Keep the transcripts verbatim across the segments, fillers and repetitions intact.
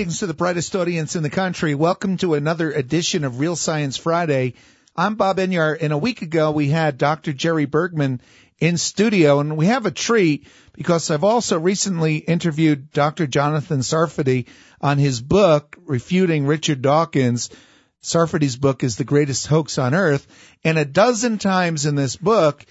Greetings to the brightest audience in the country. Welcome to another edition of Real Science Friday. I'm Bob Enyart, and a week ago we had Doctor Jerry Bergman in studio, and we have a treat because I've also recently interviewed Doctor Jonathan Sarfati on his book, Refuting Richard Dawkins. Sarfati's book is The Greatest Hoax on Earth, and a dozen times in this book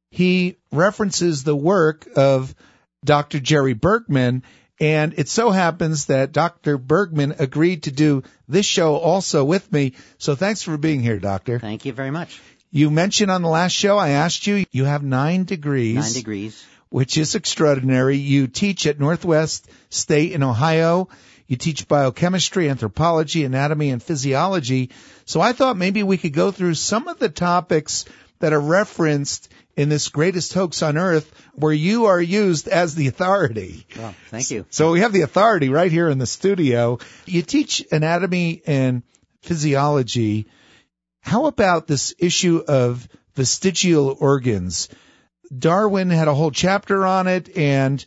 he references the work of Doctor Jerry Bergman. And it so happens that Doctor Bergman agreed to do this show also with me. So thanks for being here, Doctor. Thank you very much. You mentioned on the last show, I asked you, you have nine degrees. Nine degrees. Which is extraordinary. You teach at Northwest State in Ohio. You teach biochemistry, anthropology, anatomy, and physiology. So I thought maybe we could go through some of the topics that are referenced in this Greatest Hoax on Earth, where you are used as the authority. Well, thank you. So we have the authority right here in the studio. You teach anatomy and physiology. How about this issue of vestigial organs? Darwin had a whole chapter on it, and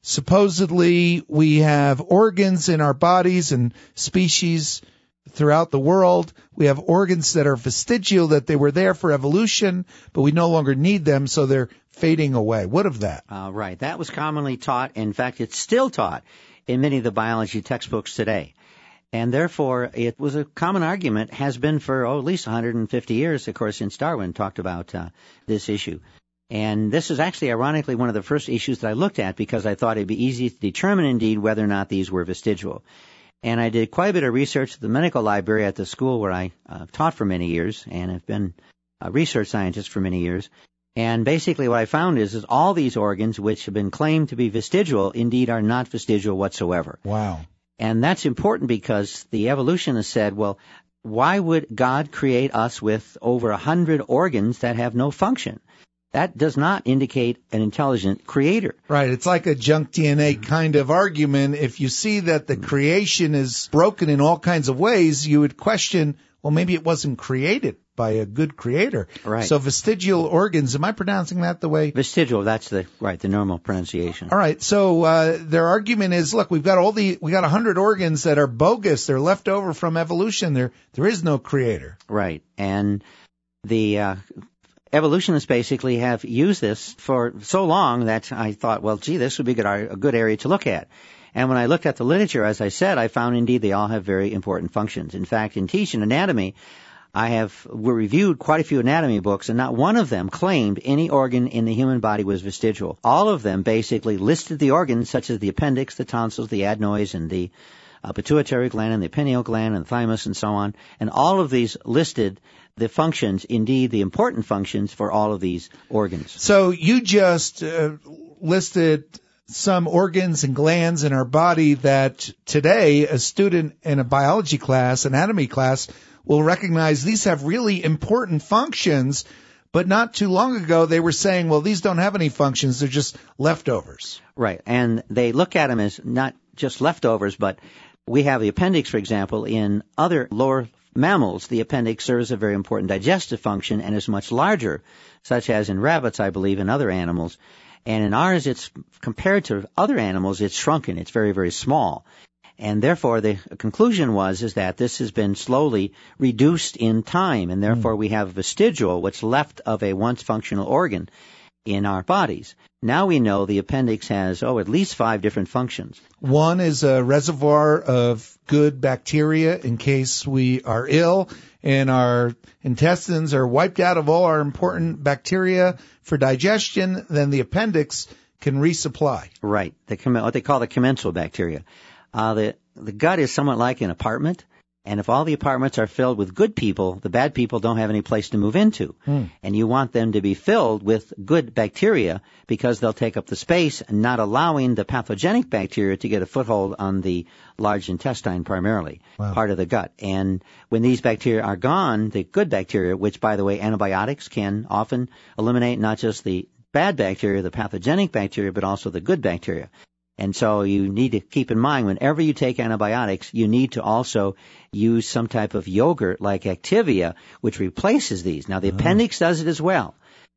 supposedly we have organs in our bodies and species throughout the world. We have organs that are vestigial, that they were there for evolution, but we no longer need them, so they're fading away. What of that? Uh, right. That was commonly taught. In fact, it's still taught in many of the biology textbooks today. And therefore, it was a common argument, has been for oh, at least one hundred fifty years, of course, since Darwin talked about uh, this issue. And this is actually, ironically, one of the first issues that I looked at because I thought it'd be easy to determine, indeed, whether or not these were vestigial. And I did quite a bit of research at the medical library at the school where I uh, taught for many years and have been a research scientist for many years. And basically what I found is, is all these organs which have been claimed to be vestigial indeed are not vestigial whatsoever. Wow. And that's important because the evolutionists said, well, why would God create us with over a hundred organs that have no function? That does not indicate an intelligent creator. Right. It's like a junk D N A kind of argument. If you see that the creation is broken in all kinds of ways, you would question, well, maybe it wasn't created by a good creator. Right. So vestigial organs, am I pronouncing that the way? Vestigial, that's the, right, the normal pronunciation. All right. So uh, their argument is, look, we've got all the, we got a hundred organs that are bogus. They're left over from evolution. There, there is no creator. Right. And the, uh, evolutionists basically have used this for so long that I thought, well, gee, this would be a good, a good area to look at. And when I looked at the literature, as I said, I found indeed they all have very important functions. In fact, in teaching anatomy, I have reviewed quite a few anatomy books, and not one of them claimed any organ in the human body was vestigial. All of them basically listed the organs, such as the appendix, the tonsils, the adenoids, and the uh, pituitary gland, and the pineal gland, and the thymus, and so on. And all of these listed the functions, indeed the important functions for all of these organs. So you just uh, listed some organs and glands in our body that today a student in a biology class, anatomy class, will recognize these have really important functions, but not too long ago they were saying, well, these don't have any functions, they're just leftovers. Right, and they look at them as not just leftovers, but we have the appendix, for example, in other lower mammals. The appendix serves a very important digestive function and is much larger, such as in rabbits, I believe, and other animals. And in ours, it's compared to other animals, it's shrunken. It's very, very small. And therefore, the conclusion was is that this has been slowly reduced in time, and therefore mm. we have vestigial, what's left of a once functional organ in our bodies. Now we know the appendix has, oh, at least five different functions. One is a reservoir of good bacteria in case we are ill and our intestines are wiped out of all our important bacteria for digestion, then the appendix can resupply. Right, the, what they call the commensal bacteria. Uh, the, the gut is somewhat like an apartment. And if all the apartments are filled with good people, the bad people don't have any place to move into. Mm. And you want them to be filled with good bacteria because they'll take up the space, not allowing the pathogenic bacteria to get a foothold on the large intestine primarily, wow. part of the gut. And when these bacteria are gone, the good bacteria, which, by the way, antibiotics can often eliminate not just the bad bacteria, the pathogenic bacteria, but also the good bacteria. And so you need to keep in mind, whenever you take antibiotics, you need to also use some type of yogurt like Activia, which replaces these. Now, the oh. appendix does it as well.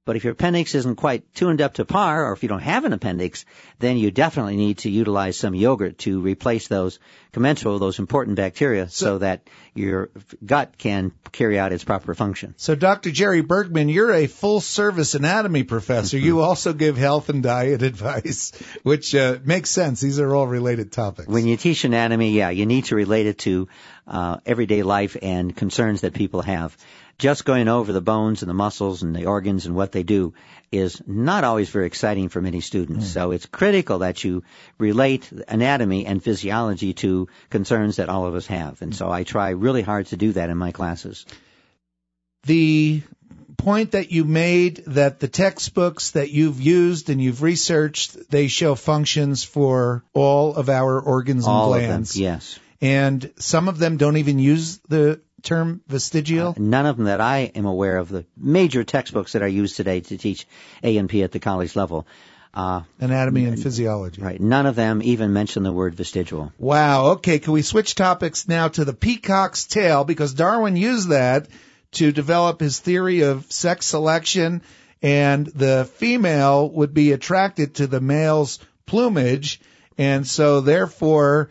But if your appendix isn't quite tuned up to par, or if you don't have an appendix, then you definitely need to utilize some yogurt to replace those commensal, those important bacteria, so, so that your gut can carry out its proper function. So, Doctor Jerry Bergman, you're a full-service anatomy professor. Mm-hmm. You also give health and diet advice, which uh, makes sense. These are all related topics. When you teach anatomy, yeah, you need to relate it to uh, everyday life and concerns that people have. Just going over the bones and the muscles and the organs and what they do is not always very exciting for many students. Mm. So it's critical that you relate anatomy and physiology to concerns that all of us have. And so I try really hard to do that in my classes. The point that you made that the textbooks that you've used and you've researched, they show functions for all of our organs and all glands. Of them, yes. And some of them don't even use the term vestigial? Uh, none of them that I am aware of. The major textbooks that are used today to teach A and P at the college level. Uh, Anatomy and physiology. Right. None of them even mention the word vestigial. Wow. Okay. Can we switch topics now to the peacock's tail? Because Darwin used that to develop his theory of sex selection, and the female would be attracted to the male's plumage, and so therefore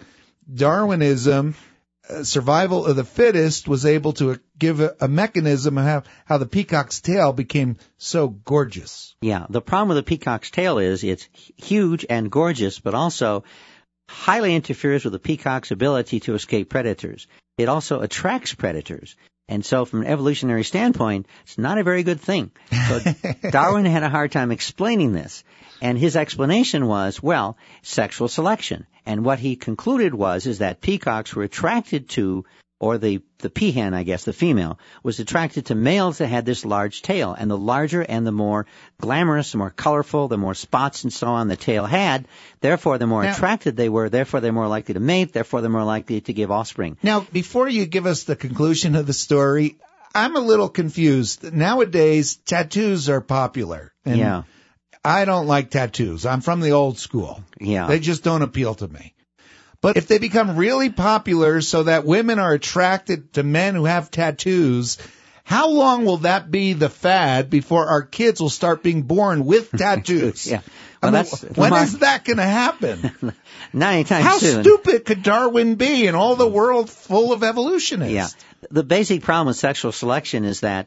Darwinism, uh, survival of the fittest, was able to uh, give a, a mechanism of how, how the peacock's tail became so gorgeous. Yeah, the problem with the peacock's tail is it's huge and gorgeous, but also highly interferes with the peacock's ability to escape predators. It also attracts predators. And so from an evolutionary standpoint, it's not a very good thing. So Darwin had a hard time explaining this. And his explanation was, well, sexual selection. And what he concluded was, is that peacocks were attracted to, or the, the peahen, I guess, the female, was attracted to males that had this large tail. And the larger and the more glamorous, the more colorful, the more spots and so on the tail had, therefore the more now, attracted they were, therefore they're more likely to mate, therefore they're more likely to give offspring. Now, before you give us the conclusion of the story, I'm a little confused. Nowadays, tattoos are popular. And yeah. I don't like tattoos. I'm from the old school. Yeah. They just don't appeal to me. But if they become really popular so that women are attracted to men who have tattoos, how long will that be the fad before our kids will start being born with tattoos? yeah. Well, I mean, that's, when my, is that going to happen? Not anytime How soon. stupid could Darwin be in all the world full of evolutionists? Yeah. The basic problem with sexual selection is that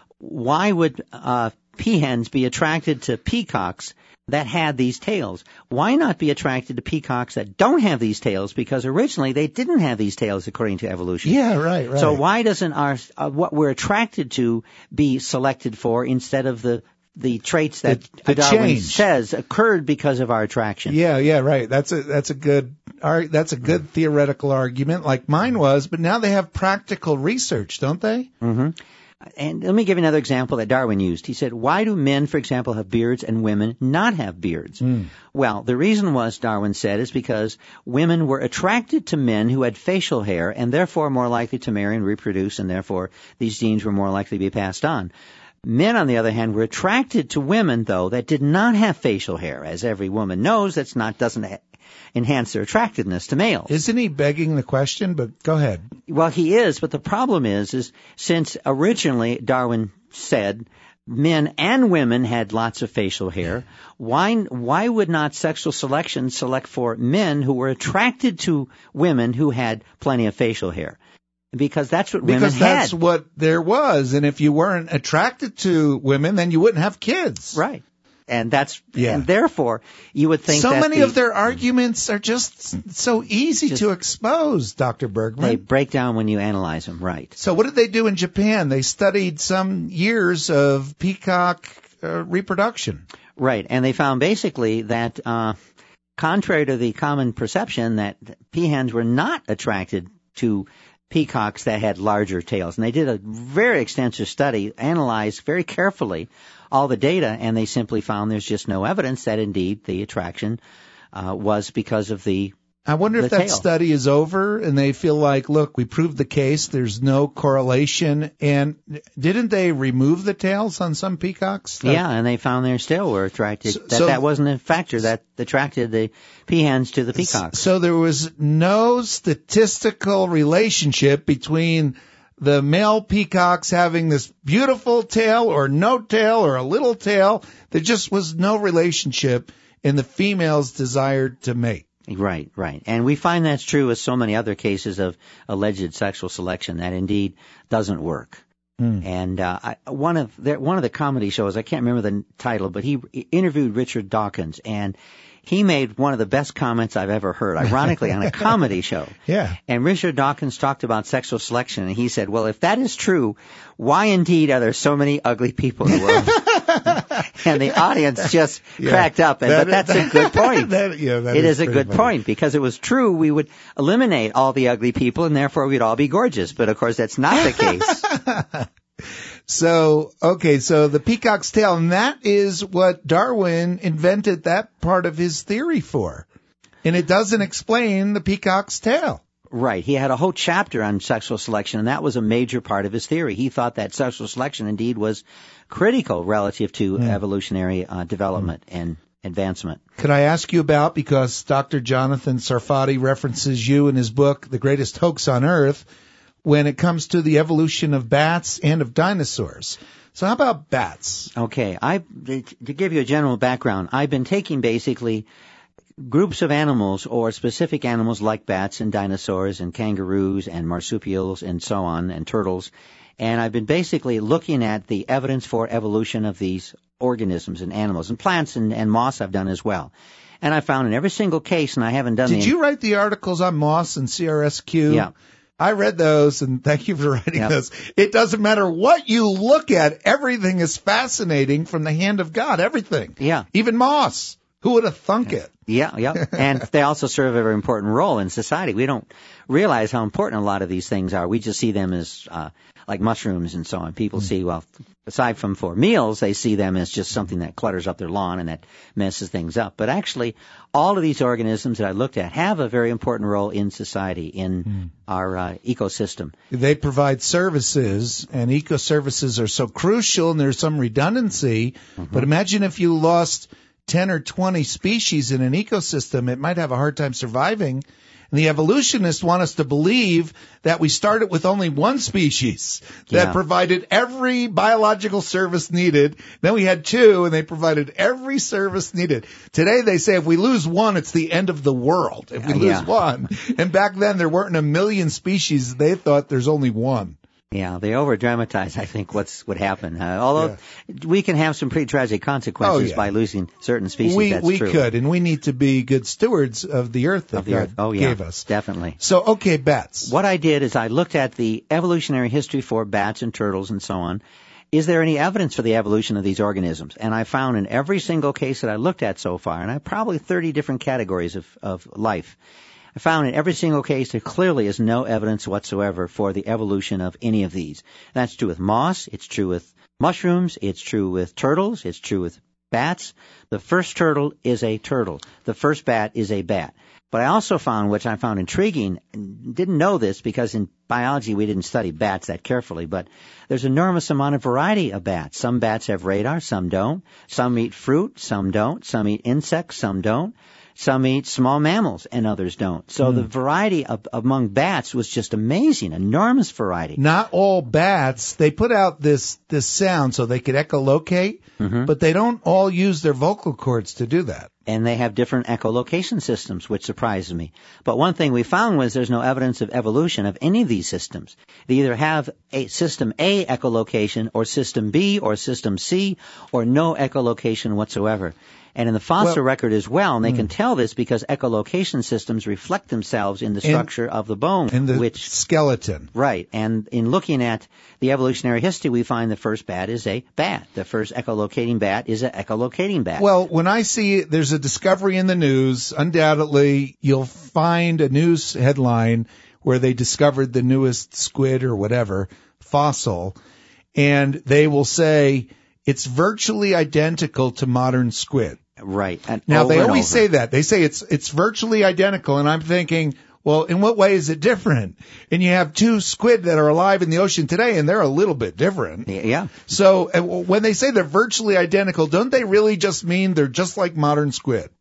why would uh, peahens be attracted to peacocks that had these tails? Why not be attracted to peacocks that don't have these tails? Because originally they didn't have these tails according to evolution. Yeah, right, right. So why doesn't our uh, what we're attracted to be selected for instead of the the traits that the, the Darwin change. says occurred because of our attraction? Yeah, yeah, right. That's a that's a good that's a good theoretical argument, like mine was. But now they have practical research, don't they? Mm-hmm. And let me give you another example that Darwin used. He said, why do men, for example, have beards and women not have beards? Mm. Well, the reason was, Darwin said, is because women were attracted to men who had facial hair and therefore more likely to marry and reproduce, and therefore these genes were more likely to be passed on. Men, on the other hand, were attracted to women, though, that did not have facial hair. As every woman knows, that's not doesn't ha- enhance their attractiveness to males. Isn't he begging the question? But go ahead. Well, he is, but the problem is, is since originally Darwin said men and women had lots of facial hair, why why would not sexual selection select for men who were attracted to women who had plenty of facial hair? Because that's what women had. Because that's what there was, and if you weren't attracted to women, then you wouldn't have kids. Right. And that's, yeah. and therefore, you would think so that many the, of their arguments are just so easy just, to expose, Doctor Bergman. They break down when you analyze them, right. So what did they do in Japan? They studied some years of peacock uh, reproduction. Right, and they found basically that, uh, contrary to the common perception, that peahens were not attracted to peacocks that had larger tails. And they did a very extensive study, analyzed very carefully all the data, and they simply found there's just no evidence that indeed the attraction uh, was because of the I wonder if the that tail. study is over and they feel like, look, we proved the case, there's no correlation. And didn't they remove the tails on some peacocks? Yeah, and they found they still were attracted. So, that so, that wasn't a factor that attracted the peahens to the peacocks. So there was no statistical relationship between the male peacocks having this beautiful tail or no tail or a little tail. There just was no relationship in the female's desire to mate. Right, right. And we find that's true with so many other cases of alleged sexual selection that indeed doesn't work. Mm. And uh, I, one of the, one of the comedy shows, I can't remember the title, but he interviewed Richard Dawkins, and he made one of the best comments I've ever heard, ironically, on a comedy show. Yeah. And Richard Dawkins talked about sexual selection, and he said, well, if that is true, why indeed are there so many ugly people in the world? And the audience just yeah. cracked up. And, that, but that's that, a good point. That, yeah, that it is, is a good funny. point, because it was true, we would eliminate all the ugly people, and therefore we'd all be gorgeous. But, of course, that's not the case. So, okay, so the peacock's tail, and that is what Darwin invented that part of his theory for. And it doesn't explain the peacock's tail. Right. He had a whole chapter on sexual selection, and that was a major part of his theory. He thought that sexual selection indeed was critical relative to mm. evolutionary uh, development mm. and advancement. Could I ask you about, because Doctor Jonathan Sarfati references you in his book, The Greatest Hoax on Earth, when it comes to the evolution of bats and of dinosaurs. So how about bats? Okay. I, to give you a general background, I've been taking basically groups of animals or specific animals like bats and dinosaurs and kangaroos and marsupials and so on and turtles, and I've been basically looking at the evidence for evolution of these organisms and animals, and plants and, and moss I've done as well. And I found in every single case, and I haven't done Did the... you write the articles on moss and C R S Q? Yeah. I read those, and thank you for writing yep. those. It doesn't matter what you look at. Everything is fascinating from the hand of God. Everything. Yeah. Even moss. Who would have thunk it? Yeah, yeah. And they also serve a very important role in society. We don't realize how important a lot of these things are. We just see them as uh, like mushrooms and so on. People mm. see, well, aside from for meals, they see them as just something that clutters up their lawn and that messes things up. But actually, all of these organisms that I looked at have a very important role in society, in mm. our uh, ecosystem. They provide services, and eco-services are so crucial, and there's some redundancy. Mm-hmm. But imagine if you lost ten or twenty species in an ecosystem, it might have a hard time surviving. And the evolutionists want us to believe that we started with only one species that yeah. provided every biological service needed. Then we had two, and they provided every service needed. Today they say if we lose one, it's the end of the world. If we lose yeah. one. And back then there weren't a million species. They thought there's only one. Yeah, they over-dramatize, I think, what's what happened. Uh, although yeah. we can have some pretty tragic consequences oh, yeah. by losing certain species, we, that's we true. We could, and we need to be good stewards of the earth that of the God earth. Oh, yeah, gave us. Definitely. So, okay, bats. What I did is I looked at the evolutionary history for bats and turtles and so on. Is there any evidence for the evolution of these organisms? And I found in every single case that I looked at so far, and I have probably thirty different categories of, of life, I found in every single case there clearly is no evidence whatsoever for the evolution of any of these. That's true with moss, it's true with mushrooms, it's true with turtles, it's true with bats. The first turtle is a turtle. The first bat is a bat. But I also found, which I found intriguing, and didn't know this because in biology we didn't study bats that carefully, but there's an enormous amount of variety of bats. Some bats have radar, some don't. Some eat fruit, some don't. Some eat insects, some don't. Some eat small mammals and others don't. So mm. the variety of, among bats was just amazing, enormous variety. Not all bats, they put out this, this sound so they could echolocate, mm-hmm. but they don't all use their vocal cords to do that. And they have different echolocation systems, which surprises me. But one thing we found was there's no evidence of evolution of any of these systems. They either have a system A echolocation or system B or system C or no echolocation whatsoever. And in the fossil well, record as well, and they mm. can tell this because echolocation systems reflect themselves in the structure in, of the bone. In the which, skeleton. Right. And in looking at the evolutionary history, we find the first bat is a bat. The first echolocating bat is an echolocating bat. Well, when I see there's a discovery in the news, undoubtedly you'll find a news headline where they discovered the newest squid or whatever, fossil, and they will say it's virtually identical to modern squid. Right. And now, they always over. say that. They say it's it's virtually identical, and I'm thinking, well, in what way is it different? And you have two squid that are alive in the ocean today, and they're a little bit different. Yeah. So uh, when they say they're virtually identical, don't they really just mean they're just like modern squid?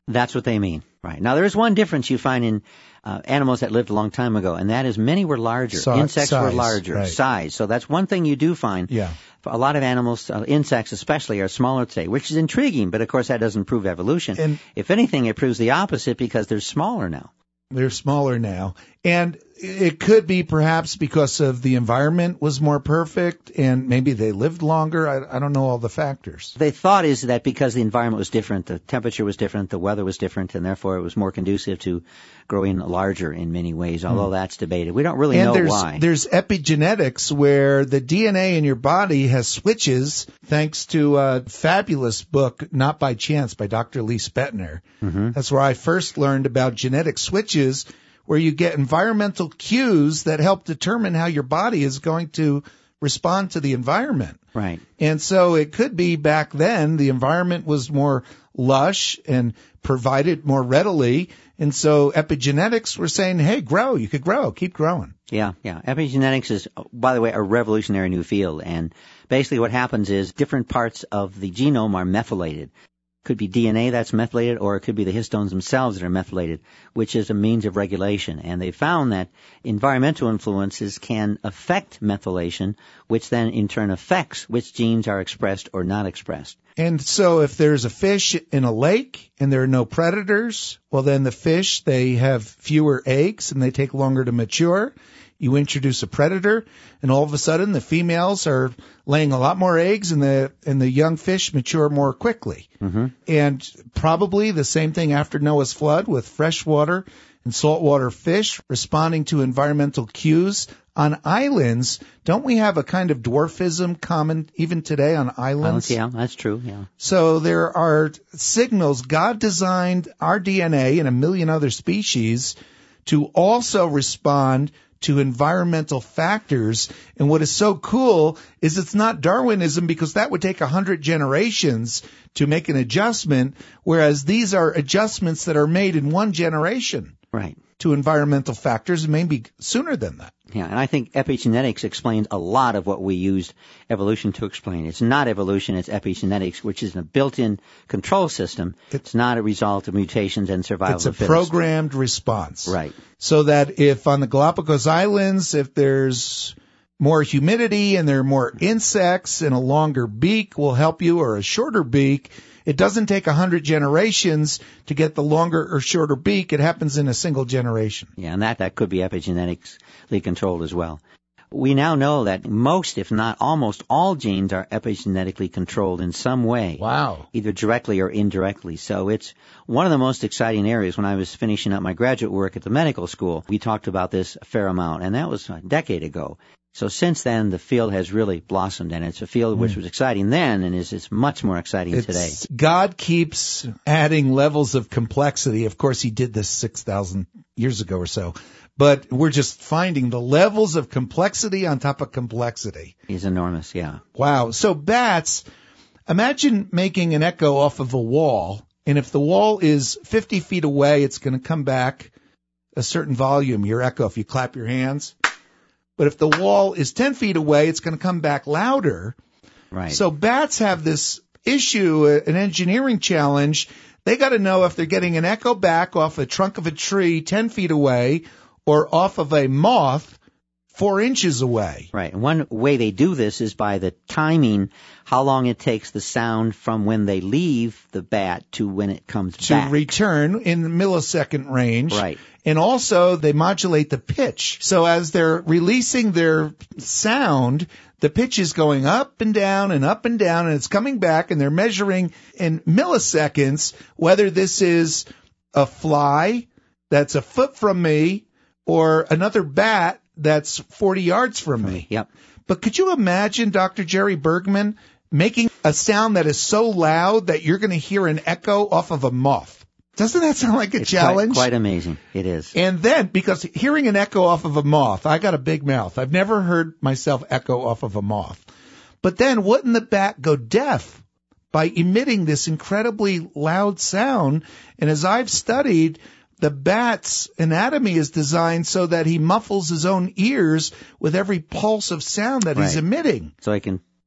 That's what they mean. Right. Now, there is one difference you find in uh, animals that lived a long time ago, and that is many were larger. Si- Insects size, were larger, right. size. So that's one thing you do find. Yeah. A lot of animals, uh, insects especially, are smaller today, which is intriguing, but of course that doesn't prove evolution. And if anything, it proves the opposite because they're smaller now. They're smaller now. And it could be perhaps because of the environment was more perfect and maybe they lived longer. I, I don't know all the factors. They thought is that because the environment was different, the temperature was different, the weather was different, and therefore it was more conducive to growing larger in many ways, although mm. that's debated. We don't really and know there's, why. There's epigenetics where the D N A in your body has switches thanks to a fabulous book, Not by Chance, by Doctor Lee Spetner. Mm-hmm. That's where I first learned about genetic switches, where you get environmental cues that help determine how your body is going to respond to the environment. Right. And so it could be back then the environment was more lush and provided more readily. And so epigenetics were saying, hey, grow, you could grow, keep growing. Yeah, yeah. Epigenetics is, by the way, a revolutionary new field. And basically what happens is different parts of the genome are methylated. Could be D N A that's methylated, or it could be the histones themselves that are methylated, which is a means of regulation. And they found that environmental influences can affect methylation, which then in turn affects which genes are expressed or not expressed. And so if there's a fish in a lake and there are no predators, well then the fish, they have fewer eggs and they take longer to mature. You introduce a predator, and all of a sudden the females are laying a lot more eggs, and the and the young fish mature more quickly. Mm-hmm. And probably the same thing after Noah's flood with freshwater and saltwater fish responding to environmental cues. On islands, don't we have a kind of dwarfism common even today on islands? Islands, yeah, that's true, yeah. So there are signals. God designed our D N A and a million other species to also respond to environmental factors. And what is so cool is it's not Darwinism, because that would take a hundred generations to make an adjustment, whereas these are adjustments that are made in one generation. Right. To environmental factors, and maybe sooner than that. Yeah, and I think epigenetics explains a lot of what we used evolution to explain. It's not evolution, it's epigenetics, which is a built-in control system. It's not a result of mutations and survival It's a of the fittest. programmed response. Right. So that if on the Galapagos Islands, if there's more humidity and there are more insects, and a longer beak will help you, or a shorter beak, it doesn't take a hundred generations to get the longer or shorter beak. It happens in a single generation. Yeah, and that, that could be epigenetically controlled as well. We now know that most, if not almost all genes are epigenetically controlled in some way. Wow. Either directly or indirectly. So it's one of the most exciting areas. When I was finishing up my graduate work at the medical school, we talked about this a fair amount, and that was a decade ago. So since then, the field has really blossomed, and it's a field which was exciting then and is, is much more exciting it's, today. God keeps adding levels of complexity. Of course, he did this six thousand years ago or so. But we're just finding the levels of complexity on top of complexity. It's enormous, yeah. Wow. So bats, imagine making an echo off of a wall, and if the wall is fifty feet away, it's going to come back a certain volume, your echo, if you clap your hands. But if the wall is ten feet away, it's going to come back louder. Right. So bats have this issue, an engineering challenge. They got to know if they're getting an echo back off the trunk of a tree ten feet away or off of a moth four inches away. Right. And one way they do this is by the timing, how long it takes the sound from when they leave the bat to when it comes to back. To return in the millisecond range. Right. And also they modulate the pitch. So as they're releasing their sound, the pitch is going up and down and up and down, and it's coming back, and they're measuring in milliseconds whether this is a fly that's a foot from me or another bat that's forty yards from me. Yep. But could you imagine Doctor Jerry Bergman making a sound that is so loud that you're going to hear an echo off of a moth? Doesn't that sound like a it's challenge? Quite, quite amazing. It is. And then, because hearing an echo off of a moth, I got a big mouth. I've never heard myself echo off of a moth. But then wouldn't the bat go deaf by emitting this incredibly loud sound? And as I've studied, the bat's anatomy is designed so that he muffles his own ears with every pulse of sound that right. he's emitting. So he can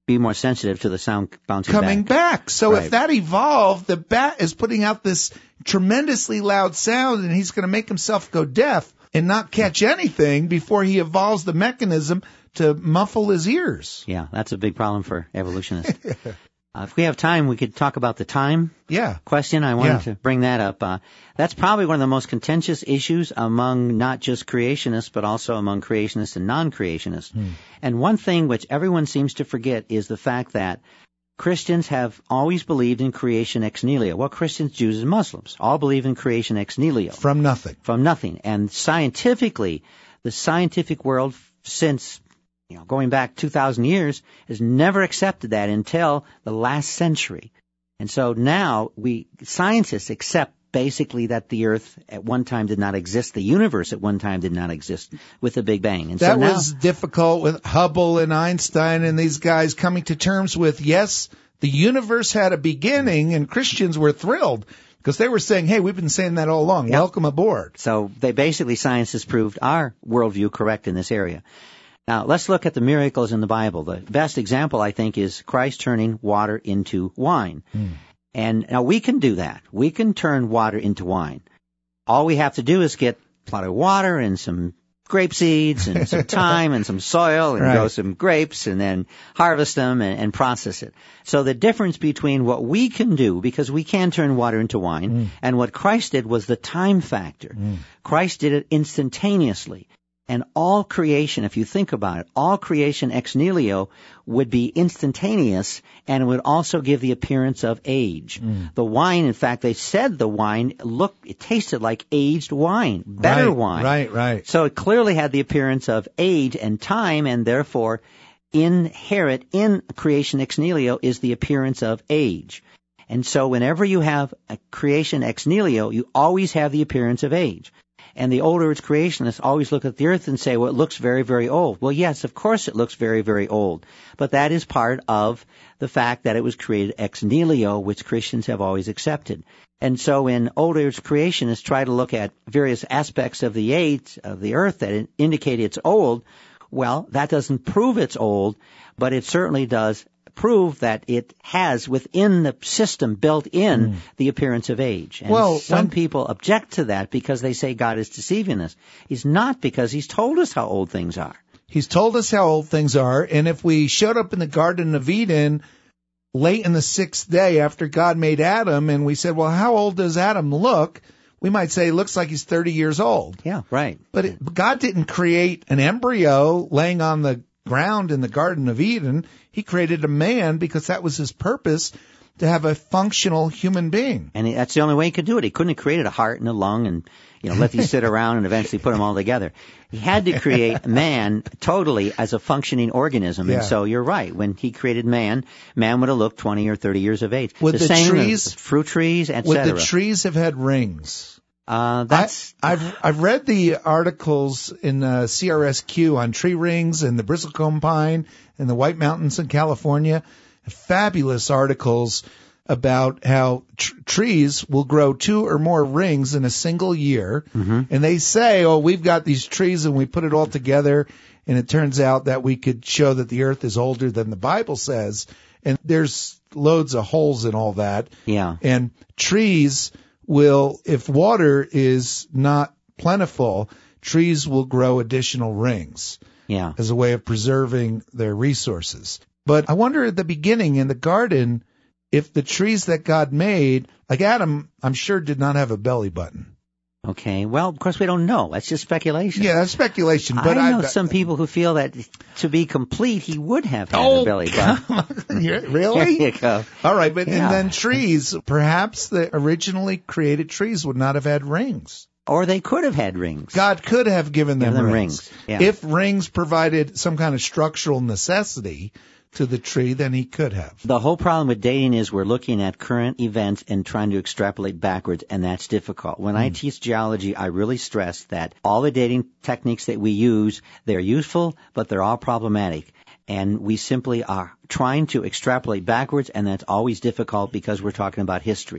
be more sensitive to the sound bouncing coming back. back. So Right. if that evolved, the bat is putting out this tremendously loud sound, and he's going to make himself go deaf and not catch anything before he evolves the mechanism to muffle his ears. Yeah, that's a big problem for evolutionists. uh, if we have time, we could talk about the time Yeah. question. I wanted Yeah. to bring that up. Uh, that's probably one of the most contentious issues among not just creationists, but also among creationists and non-creationists. Hmm. And one thing which everyone seems to forget is the fact that Christians have always believed in creation ex nihilo. Well, Christians, Jews, and Muslims all believe in creation ex nihilo. From nothing. From nothing. And scientifically, the scientific world since, you know, going back two thousand years has never accepted that until the last century. And so now we, scientists accept basically that the earth at one time did not exist, the universe at one time did not exist with the Big Bang. And That so now, was difficult with Hubble and Einstein and these guys coming to terms with, yes, the universe had a beginning, and Christians were thrilled because they were saying, hey, we've been saying that all along. Yep. Welcome aboard. So they basically, science has proved our worldview correct in this area. Now, let's look at the miracles in the Bible. The best example, I think, is Christ turning water into wine. Mm. And now we can do that. We can turn water into wine. All we have to do is get a lot of water and some grape seeds and some thyme and some soil and Right. grow some grapes and then harvest them and, and process it. So the difference between what we can do, because we can turn water into wine, Mm. and what Christ did was the time factor. Mm. Christ did it instantaneously. And all creation, if you think about it, all creation ex nihilo would be instantaneous, and it would also give the appearance of age. Mm. The wine, in fact, they said the wine looked, it tasted like aged wine, better right, wine. Right, right. So it clearly had the appearance of age and time, and therefore inherent in creation ex nihilo is the appearance of age. And so whenever you have a creation ex nihilo, you always have the appearance of age. And the old earth creationists always look at the earth and say, well, it looks very, very old. Well, yes, of course it looks very, very old. But that is part of the fact that it was created ex nihilo, which Christians have always accepted. And so when old earth creationists try to look at various aspects of the age of the earth that indicate it's old, well, that doesn't prove it's old, but it certainly does prove that it has within the system built in mm. the appearance of age. And well, some when, people object to that because they say God is deceiving us. He's not, because he's told us how old things are. He's told us how old things are, and if we showed up in the Garden of Eden late in the sixth day after God made Adam, and we said, well, how old does Adam look? We might say, looks like he's thirty years old. Yeah, right. But it, God didn't create an embryo laying on the ground in the Garden of Eden. He created a man because that was his purpose, to have a functional human being. And that's the only way he could do it. He couldn't have created a heart and a lung and, you know, let these sit around and eventually put them all together. He had to create man totally as a functioning organism. Yeah. And so you're right. When he created man, man would have looked twenty or thirty years of age. Would the, the same trees, as fruit trees, et would cetera. the trees have had rings? Uh, that's, I, I've, I've read the articles in uh, C R S Q on tree rings and the bristlecone pine and the White Mountains in California. Fabulous articles about how tr- trees will grow two or more rings in a single year. Mm-hmm. And they say, oh, we've got these trees and we put it all together, and it turns out that we could show that the earth is older than the Bible says. And there's loads of holes in all that. Yeah. And trees will, if water is not plentiful, trees will grow additional rings. Yeah. As a way of preserving their resources. But I wonder at the beginning in the garden, if the trees that God made, like Adam, I'm sure did not have a belly button. Okay. Well, of course we don't know. That's just speculation. Yeah, that's speculation. But I know I, some people who feel that to be complete, he would have had oh, a belly button. Really? There you go. All right, but Yeah. and then trees, perhaps the originally created trees would not have had rings. Or they could have had rings. God could have given them, Give them rings. rings, yeah. If rings provided some kind of structural necessity to the tree, then he could have. The whole problem with dating is we're looking at current events and trying to extrapolate backwards, and that's difficult. When mm. I teach geology, I really stress that all the dating techniques that we use, they're useful, but they're all problematic. And we simply are trying to extrapolate backwards, and that's always difficult because we're talking about history.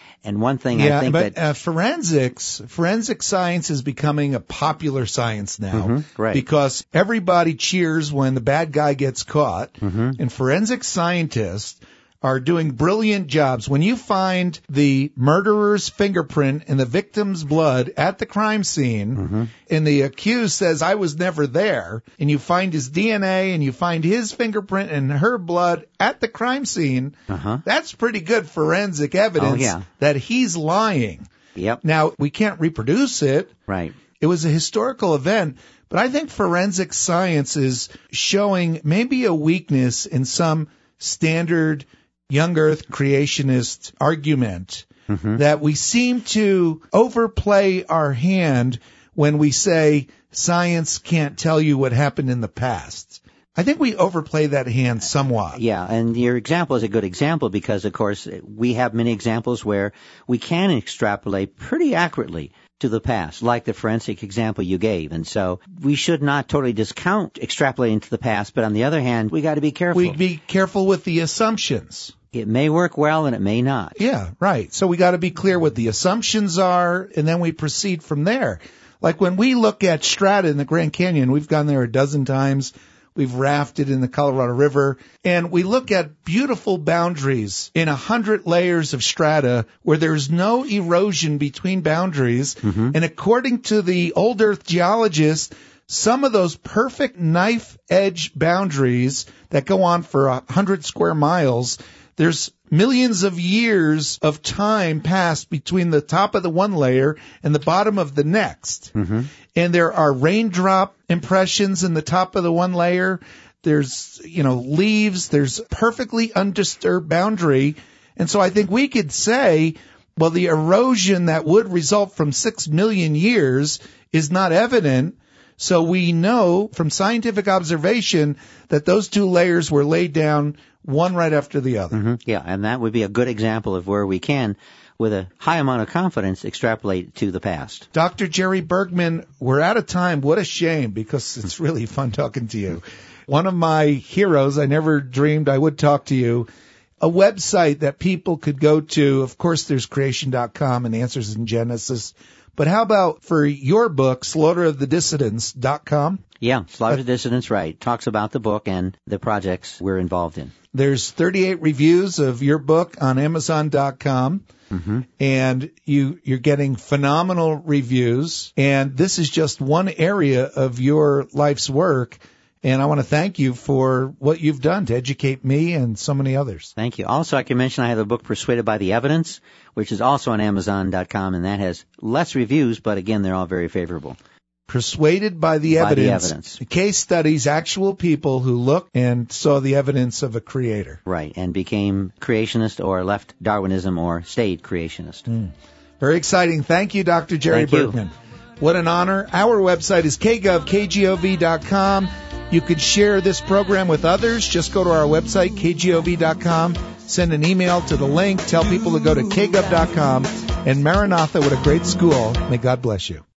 And one thing yeah, I think but that uh, forensics, forensic science is becoming a popular science now, mm-hmm, right. because everybody cheers when the bad guy gets caught, mm-hmm. and forensic scientists are doing brilliant jobs. When you find the murderer's fingerprint in the victim's blood at the crime scene, mm-hmm. and the accused says, I was never there, and you find his D N A and you find his fingerprint and her blood at the crime scene, uh-huh. that's pretty good forensic evidence oh, yeah. that he's lying. Yep. Now, we can't reproduce it. Right. It was a historical event, but I think forensic science is showing maybe a weakness in some standard young earth creationist argument, mm-hmm. that we seem to overplay our hand when we say science can't tell you what happened in the past. I think we overplay that hand somewhat. Yeah, and your example is a good example because, of course, we have many examples where we can extrapolate pretty accurately to the past, like the forensic example you gave. And so we should not totally discount extrapolating to the past, but on the other hand, we got to be careful. We be careful with the assumptions. It may work well and it may not. Yeah, right. So we got to be clear what the assumptions are, and then we proceed from there. Like when we look at strata in the Grand Canyon, we've gone there a dozen times. We've rafted in the Colorado River, and we look at beautiful boundaries in a hundred layers of strata where there's no erosion between boundaries. Mm-hmm. And according to the old earth geologists, some of those perfect knife edge boundaries that go on for a hundred square miles, there's millions of years of time passed between the top of the one layer and the bottom of the next. Mm-hmm. And there are raindrop impressions in the top of the one layer. There's, you know, leaves. There's perfectly undisturbed boundary. And so I think we could say, well, the erosion that would result from six million years is not evident. So we know from scientific observation that those two layers were laid down one right after the other. Mm-hmm. Yeah, and that would be a good example of where we can, with a high amount of confidence, extrapolate to the past. Doctor Jerry Bergman, we're out of time. What a shame, because it's really fun talking to you. One of my heroes, I never dreamed I would talk to you. A website that people could go to, of course, there's creation dot com and Answers in Genesis. But how about for your book, slaughter of the dissidents dot com? Yeah, Slaughter of the Dissidents, right. Talks about the book and the projects we're involved in. There's thirty-eight reviews of your book on Amazon dot com. Mm-hmm. And you, you're getting phenomenal reviews. And this is just one area of your life's work. And I want to thank you for what you've done to educate me and so many others. Thank you. Also, I can mention I have the book Persuaded by the Evidence, which is also on Amazon dot com, and that has less reviews, but again, they're all very favorable. Persuaded by the by evidence. The evidence. Case studies, actual people who looked and saw the evidence of a creator. Right, and became creationist or left Darwinism or stayed creationist. Mm. Very exciting. Thank you, Doctor Jerry Thank Bergman. You. What an honor. Our website is k gov k gov dot com. You could share this program with others. Just go to our website, k gov dot com. Send an email to the link. Tell people to go to k gov dot com. And Maranatha, what a great school. May God bless you.